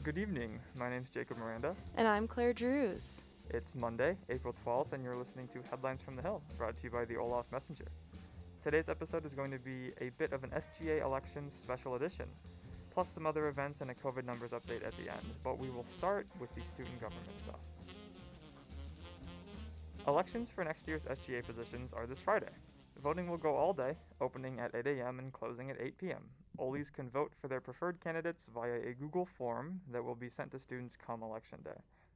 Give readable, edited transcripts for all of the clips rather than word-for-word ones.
Good evening. My name's Jacob Miranda. And I'm Claire Drews. It's Monday, April 12th, and you're listening to Headlines from the Hill, brought to you by the Olaf Messenger. Today's episode is going to be a bit of an SGA elections special edition, plus some other events and a COVID numbers update at the end, but we will start with the student government stuff. Elections for next year's SGA positions are this Friday. Voting will go all day, opening at 8 a.m. and closing at 8 p.m. Olis can vote for their preferred candidates via a Google form that will be sent to students come election day.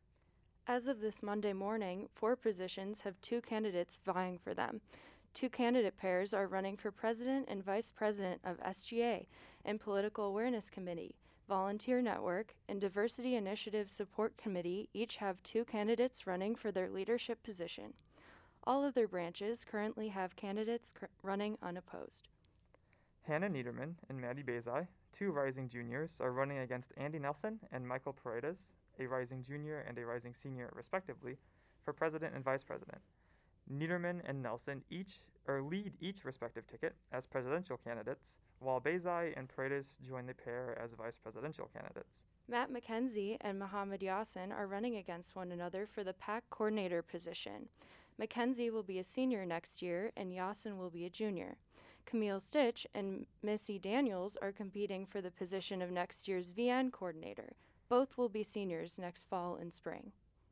As of this Monday morning, 4 positions have 2 candidates vying for them. 2 candidate pairs are running for president and vice president of SGA and Political Awareness Committee. Volunteer Network and Diversity Initiative Support Committee each have 2 candidates running for their leadership position. All other branches currently have candidates running unopposed. Hannah Niederman and Maddie Bezai, 2 rising juniors, are running against Andy Nelson and Michael Paredes, a rising junior and a rising senior respectively, for president and vice president. Niederman and Nelson lead each respective ticket as presidential candidates, while Bezai and Paredes join the pair as vice presidential candidates. Matt McKenzie and Mohammed Yassin are running against one another for the PAC coordinator position. McKenzie will be a senior next year, and Yassin will be a junior. Camille Stitch and Missy Daniels are competing for the position of next year's VN coordinator. Both will be seniors next fall and spring.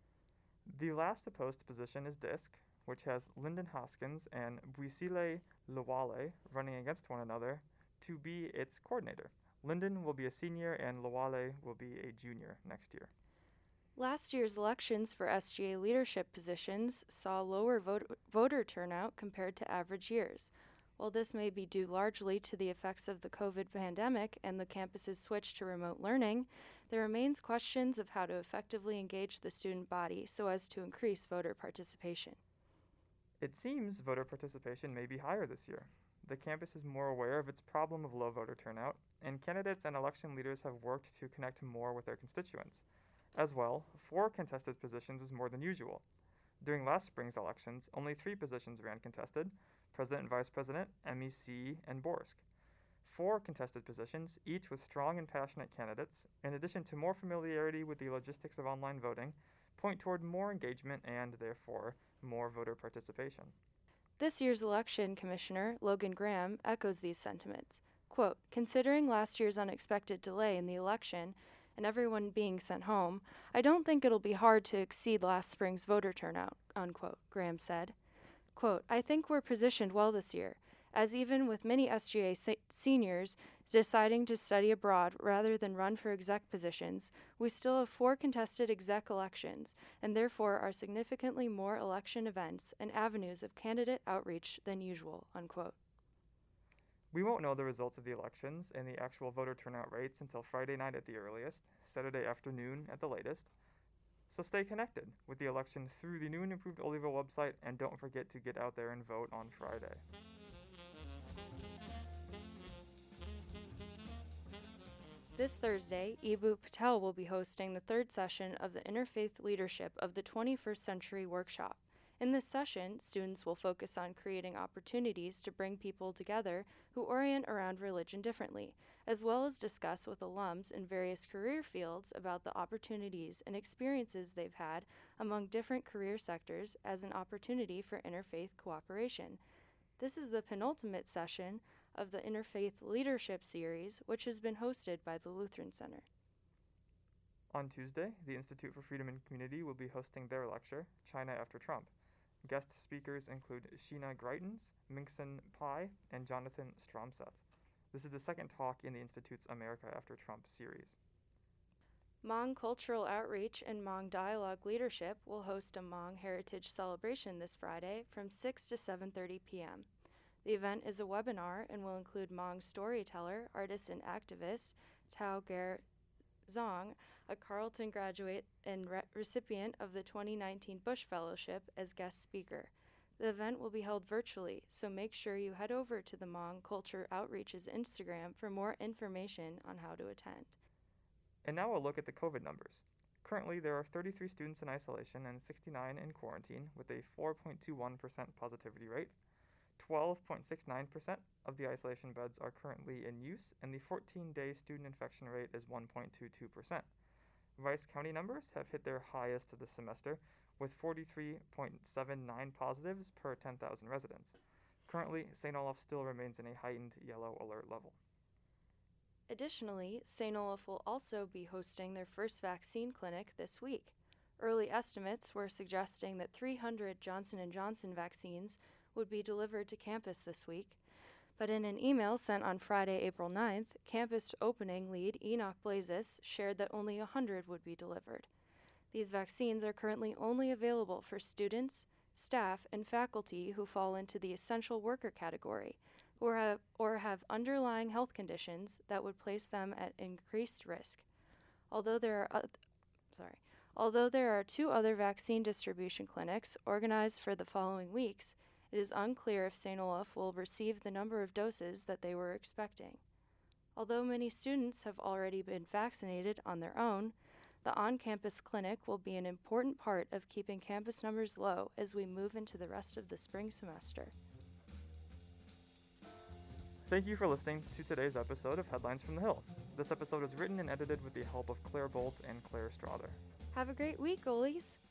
The last opposed position is DISC, which has Lyndon Hoskins and Buisile Lawale running against one another to be its coordinator. Lyndon will be a senior and Lawale will be a junior next year. Last year's elections for SGA leadership positions saw lower voter turnout compared to average years. While this may be due largely to the effects of the COVID pandemic and the campus's switch to remote learning, there remains questions of how to effectively engage the student body so as to increase voter participation. It seems voter participation may be higher this year. The campus is more aware of its problem of low voter turnout, and candidates and election leaders have worked to connect more with their constituents. As well, 4 contested positions is more than usual. During last spring's elections, only 3 positions ran contested: president and vice president, MEC, and Borsk. 4 contested positions, each with strong and passionate candidates, in addition to more familiarity with the logistics of online voting, point toward more engagement and, therefore, more voter participation. This year's election commissioner, Logan Graham, echoes these sentiments. Quote, "Considering last year's unexpected delay in the election and everyone being sent home, I don't think it'll be hard to exceed last spring's voter turnout," unquote, Graham said. Quote, "I think we're positioned well this year, as even with many SGA seniors deciding to study abroad rather than run for exec positions, we still have 4 contested exec elections, and therefore are significantly more election events and avenues of candidate outreach than usual," unquote. We won't know the results of the elections and the actual voter turnout rates until Friday night at the earliest, Saturday afternoon at the latest. So stay connected with the election through the new and improved Olivia website, and don't forget to get out there and vote on Friday. This Thursday, Eboo Patel will be hosting the 3rd session of the Interfaith Leadership of the 21st Century workshop. In this session, students will focus on creating opportunities to bring people together who orient around religion differently, as well as discuss with alums in various career fields about the opportunities and experiences they've had among different career sectors as an opportunity for interfaith cooperation. This is the penultimate session of the Interfaith Leadership Series, which has been hosted by the Lutheran Center. On Tuesday, the Institute for Freedom and Community will be hosting their lecture, China After Trump. Guest speakers include Sheena Greitens, Mingson Pai, and Jonathan Stromseth. This is the 2nd talk in the Institute's America After Trump series. Hmong Cultural Outreach and Hmong Dialogue Leadership will host a Hmong Heritage Celebration this Friday from 6 to 7:30 p.m. The event is a webinar and will include Hmong storyteller, artist, and activist Tao Ger Zong, a Carleton graduate and recipient of the 2019 Bush Fellowship, as guest speaker. The event will be held virtually, so make sure you head over to the Hmong Culture Outreach's Instagram for more information on how to attend. And now a look at the COVID numbers. Currently, there are 33 students in isolation and 69 in quarantine, with a 4.21% positivity rate. 12.69% of the isolation beds are currently in use, and the 14-day student infection rate is 1.22%. Rice County numbers have hit their highest this semester, with 43.79 positives per 10,000 residents. Currently, St. Olaf still remains in a heightened yellow alert level. Additionally, St. Olaf will also be hosting their first vaccine clinic this week. Early estimates were suggesting that 300 Johnson & Johnson vaccines would be delivered to campus this week, but in an email sent on Friday, April 9th, campus opening lead Enoch Blazes shared that only 100 would be delivered. These vaccines are currently only available for students, staff, and faculty who fall into the essential worker category or have underlying health conditions that would place them at increased risk. Although there are 2 other vaccine distribution clinics organized for the following weeks, it is unclear if St. Olaf will receive the number of doses that they were expecting. Although many students have already been vaccinated on their own, the on-campus clinic will be an important part of keeping campus numbers low as we move into the rest of the spring semester. Thank you for listening to today's episode of Headlines from the Hill. This episode was written and edited with the help of Claire Bolt and Claire Strother. Have a great week, goalies!